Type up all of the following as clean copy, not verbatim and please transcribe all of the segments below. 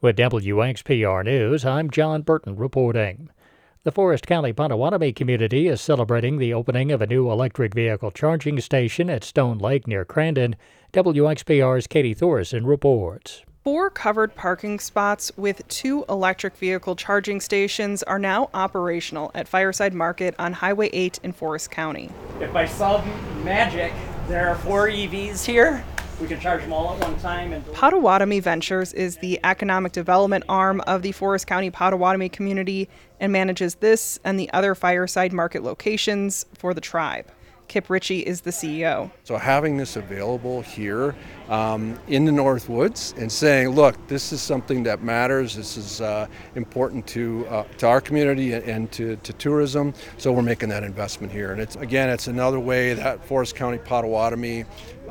With WXPR News, I'm John Burton reporting. The Forest County Potawatomi community is celebrating the opening of a new electric vehicle charging station at Stone Lake near Crandon. WXPR's Katie Thorson reports. 4 covered parking spots with 2 electric vehicle charging stations are now operational at Fireside Market on Highway 8 in Forest County. If by some magic there are 4 EVs here, we can charge them all at one time. Potawatomi Ventures is the economic development arm of the Forest County Potawatomi community and manages this and the other Fireside Market locations for the tribe. Kip Ritchie is the CEO. So having this available here in the Northwoods and saying, look, this is something that matters. This is important to our community and to tourism. So we're making that investment here. And it's another way that Forest County Potawatomi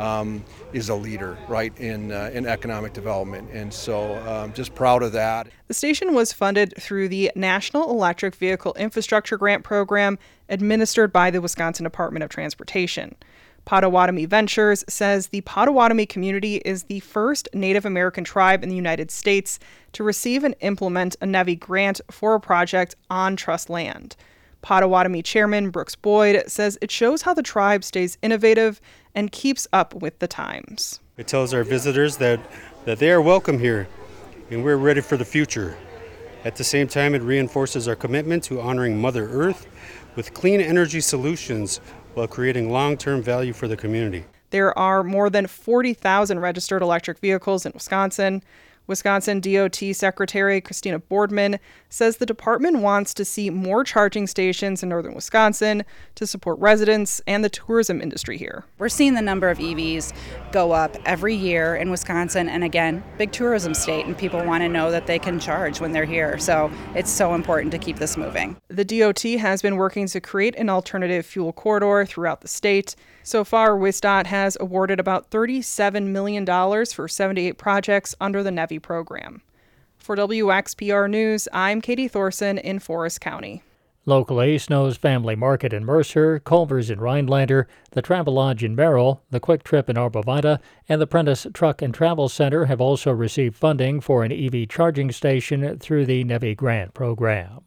is a leader, right, in economic development. And so just proud of that. The station was funded through the National Electric Vehicle Infrastructure Grant Program administered by the Wisconsin Department of Transportation. Potawatomi Ventures says the Potawatomi community is the first Native American tribe in the United States to receive and implement a NEVI grant for a project on trust land. Potawatomi Chairman Brooks Boyd says it shows how the tribe stays innovative and keeps up with the times. It tells our visitors that they are welcome here and we're ready for the future. At the same time, it reinforces our commitment to honoring Mother Earth with clean energy solutions while creating long-term value for the community. There are more than 40,000 registered electric vehicles in Wisconsin. Wisconsin DOT Secretary Christina Boardman says the department wants to see more charging stations in northern Wisconsin to support residents and the tourism industry here. We're seeing the number of EVs go up every year in Wisconsin, and again, big tourism state, and people want to know that they can charge when they're here. So it's so important to keep this moving. The DOT has been working to create an alternative fuel corridor throughout the state. So far, WisDOT has awarded about $37 million for 78 projects under the NEVI program. For WXPR News, I'm Katie Thorson in Forest County. Locally, Snow's Family Market in Mercer, Culver's in Rhinelander, the Travelodge in Merrill, the Quick Trip in Arborvitae, and the Prentice Truck and Travel Center have also received funding for an EV charging station through the NEVI grant program.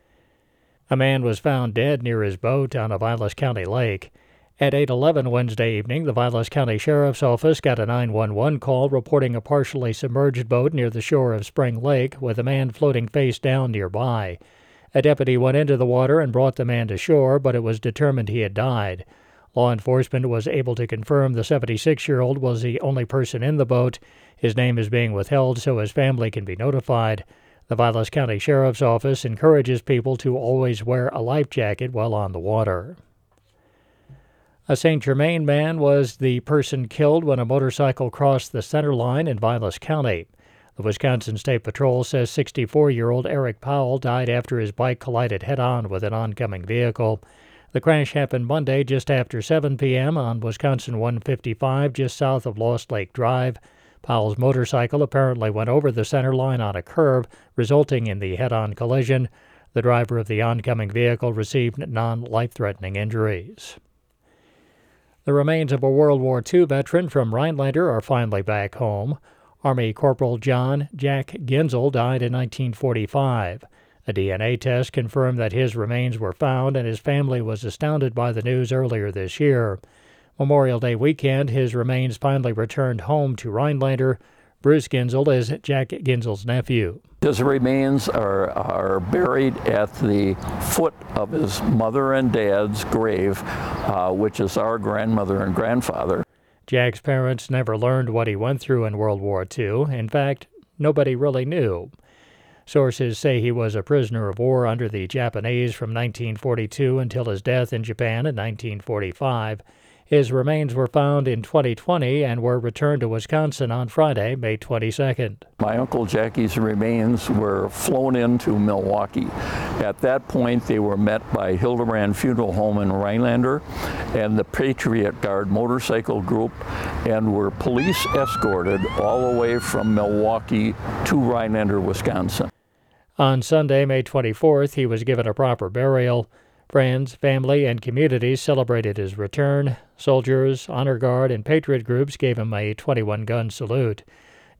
A man was found dead near his boat on a Vilas County lake. At 8:11 Wednesday evening, the Vilas County Sheriff's Office got a 911 call reporting a partially submerged boat near the shore of Spring Lake with a man floating face down nearby. A deputy went into the water and brought the man to shore, but it was determined he had died. Law enforcement was able to confirm the 76-year-old was the only person in the boat. His name is being withheld so his family can be notified. The Vilas County Sheriff's Office encourages people to always wear a life jacket while on the water. A St. Germain man was the person killed when a motorcycle crossed the center line in Vilas County. The Wisconsin State Patrol says 64-year-old Eric Powell died after his bike collided head-on with an oncoming vehicle. The crash happened Monday just after 7 p.m. on Wisconsin 155 just south of Lost Lake Drive. Powell's motorcycle apparently went over the center line on a curve, resulting in the head-on collision. The driver of the oncoming vehicle received non-life-threatening injuries. The remains of a World War II veteran from Rhinelander are finally back home. Army Corporal John Jack Ginzel died in 1945. A DNA test confirmed that his remains were found, and his family was astounded by the news earlier this year. Memorial Day weekend, his remains finally returned home to Rhinelander. Bruce Ginzel is Jack Ginzel's nephew. His remains are buried at the foot of his mother and dad's grave, which is our grandmother and grandfather. Jack's parents never learned what he went through in World War II. In fact, nobody really knew. Sources say he was a prisoner of war under the Japanese from 1942 until his death in Japan in 1945. His remains were found in 2020 and were returned to Wisconsin on Friday, May 22nd. My Uncle Jackie's remains were flown into Milwaukee. At that point, they were met by Hildebrand Funeral Home in Rhinelander and the Patriot Guard motorcycle group, and were police escorted all the way from Milwaukee to Rhinelander, Wisconsin. On Sunday, May 24th, he was given a proper burial. Friends, family, and communities celebrated his return. Soldiers, honor guard, and patriot groups gave him a 21-gun salute.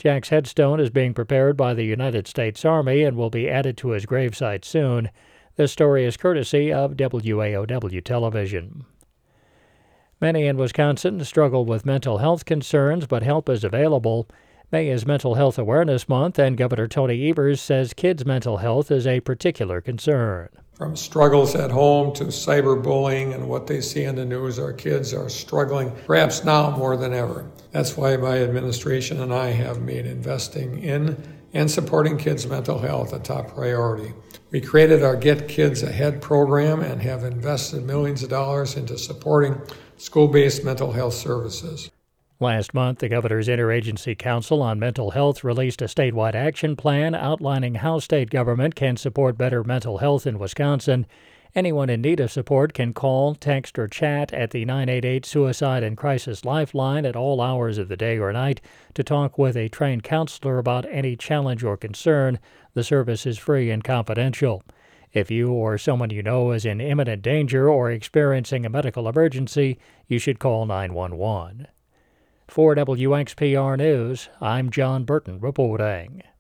Jack's headstone is being prepared by the United States Army and will be added to his gravesite soon. This story is courtesy of WAOW Television. Many in Wisconsin struggle with mental health concerns, but help is available. May is Mental Health Awareness Month, and Governor Tony Evers says kids' mental health is a particular concern. From struggles at home to cyberbullying and what they see in the news, our kids are struggling, perhaps now more than ever. That's why my administration and I have made investing in and supporting kids' mental health a top priority. We created our Get Kids Ahead program and have invested millions of dollars into supporting school-based mental health services. Last month, the Governor's Interagency Council on Mental Health released a statewide action plan outlining how state government can support better mental health in Wisconsin. Anyone in need of support can call, text, or chat at the 988 Suicide and Crisis Lifeline at all hours of the day or night to talk with a trained counselor about any challenge or concern. The service is free and confidential. If you or someone you know is in imminent danger or experiencing a medical emergency, you should call 911. For WXPR News, I'm John Burton reporting.